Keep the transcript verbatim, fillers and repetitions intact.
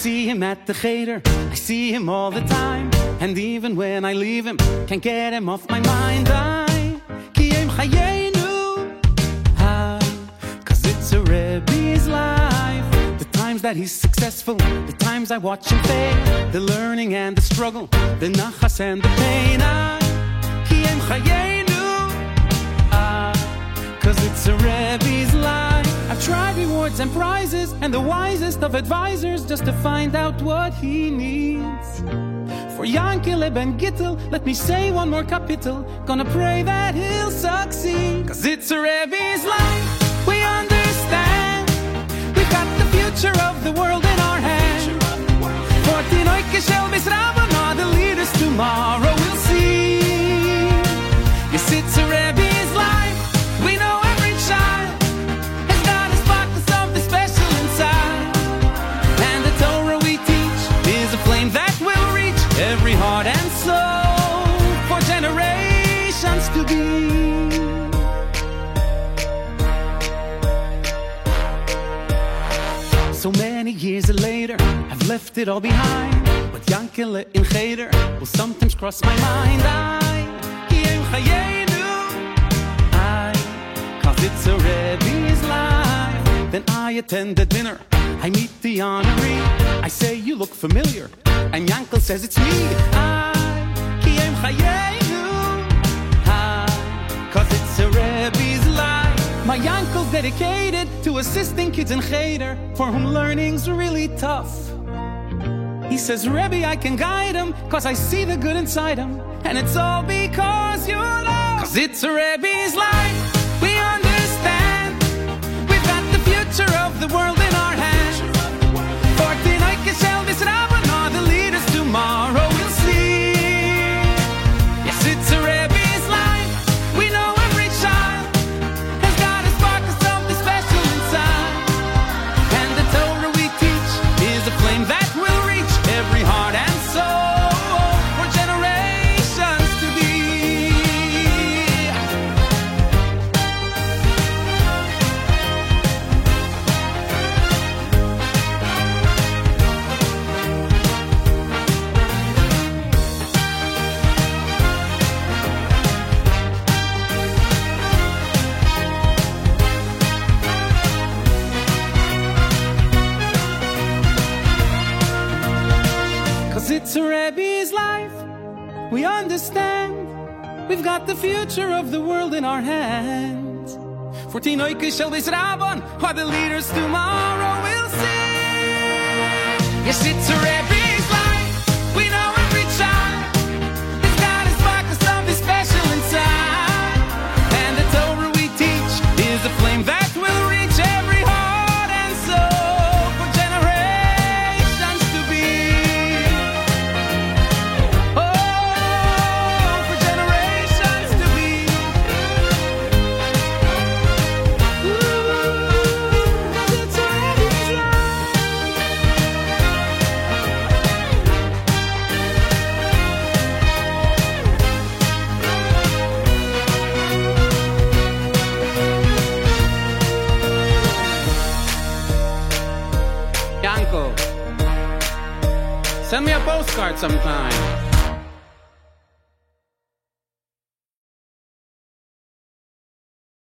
see him at the cheder, I see him all the time, and even when I leave him, can't get him off my mind. I, ki yom chayenu, I, cause it's a Rebbe's life. The times that he's successful, the times I watch him fail, the learning and the struggle, the nachas and the pain. I, ki yom chayenu, I, cause it's a Rebbe's life. I've tried rewards and prizes and the wisest of advisors just to find out what he needs. For Yankele Ben Gittel, let me say one more kapitel. Gonna pray that he'll succeed. Cause it's a Rebbe's life, we understand. We've got the future of the world in our hands. Fourteen Oikeshel Bisraban are the leaders tomorrow, we'll see. Yes, it's a Rebbe's life, we know every child has got a spark of something special inside. And the Torah we teach is a flame that will reach every heart and soul for generations to be. So many years later, I've left it all behind, but Yankele in Cheder will sometimes cross my mind. I, Yom Chayenu, I, cause it's a Rebbe's life. Then I attend the dinner, I meet the honoree, I say you look familiar, and Yankel says it's me. I, Yom Chayenu, I, cause it's a Rebbe's life. My Yankel's dedicated to assisting kids in Cheder for whom learning's really tough. He says, Rebbe, I can guide him cause I see the good inside him, and it's all because you love. Cause it's a Rebbe's life, we understand. We've got the future of the world in our hands. Fourteen Oikeshel Bisraban are the leaders tomorrow, we'll see. Yes, it's a Rebbe's life, we know every child has got a spark of something special inside. And the Torah we teach is a flame that will reach every heart and soul for generations to be. Cause it's a Rebbe's life, we understand. We've got the future of the world in our hands. Fourteen Oikeshel Bisraban are the leaders tomorrow, we'll see. Yes, it's a Rebbe's life, we know every child has got a spark of something special inside. And the Torah we teach is a flame that will reach every heart and soul for generations to be. Oh, for generations to be. Ooh, 'cause it's a Rebbe's life. Yanko, send me a postcard sometime.